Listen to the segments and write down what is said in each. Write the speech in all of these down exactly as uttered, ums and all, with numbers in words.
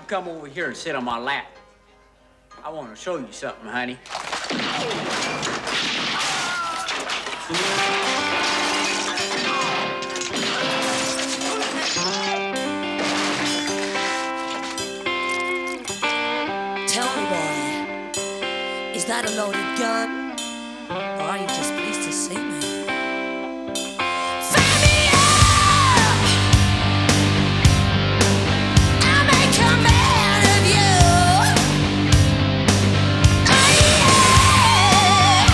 come over here and sit on my lap? I want to show you something, honey. Tell me, boy, is that a loaded gun? Or are you just pleased to see me? Fill me up! I'll make a man of you. Oh, yeah!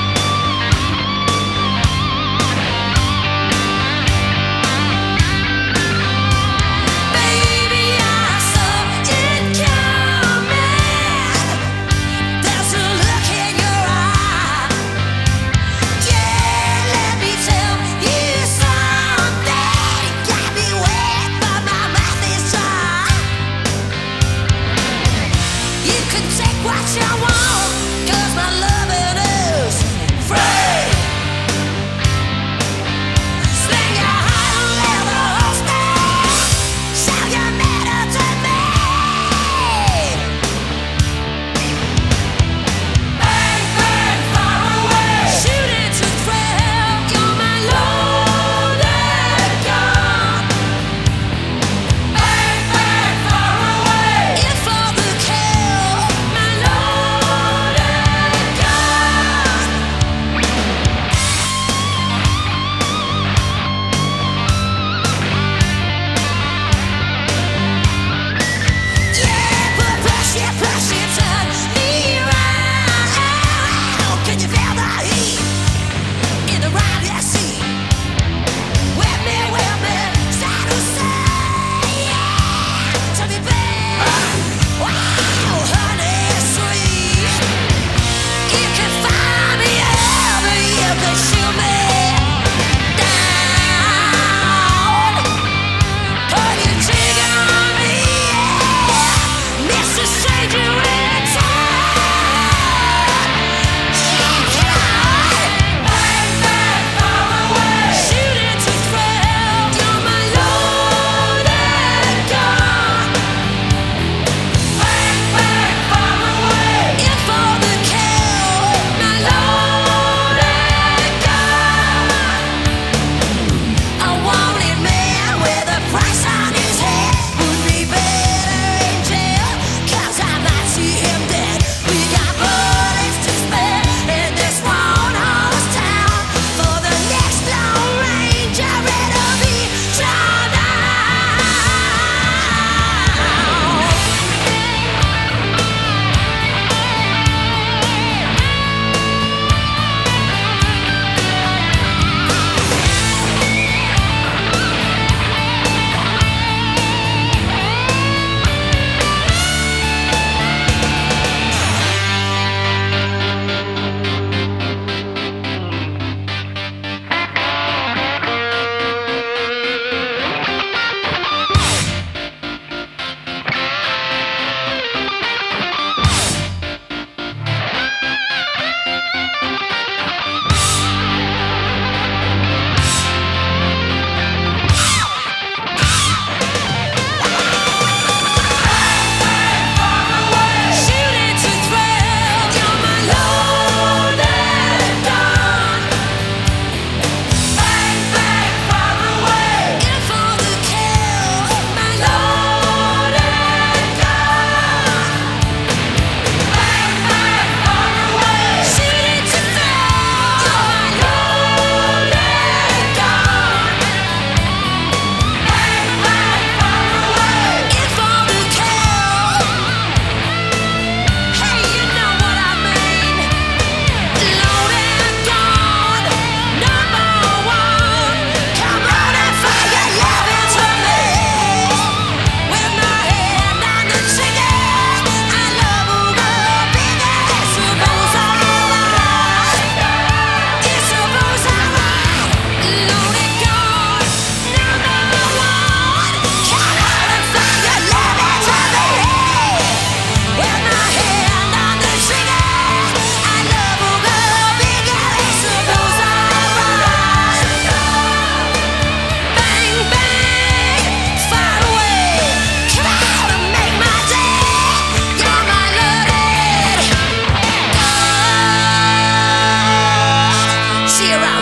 Baby, I saw it coming. There's a look in your eye. Yeah, let me tell you something. Got me wet, but my mouth is dry. You can take what you want, 'cause my loving is free. Sling your heart on leather holster. Shout your matter to me. Bang, bang, far away. Shoot it to thrill. You're my loaded gun. Bang, bang, far away. If for the kill, my loaded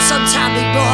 sometime, big boy.